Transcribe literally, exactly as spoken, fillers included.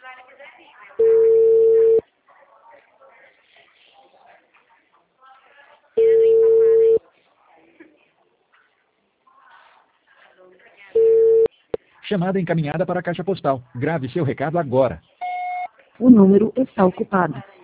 Chamada encaminhada para a caixa postal. Grave seu recado agora. O número está ocupado.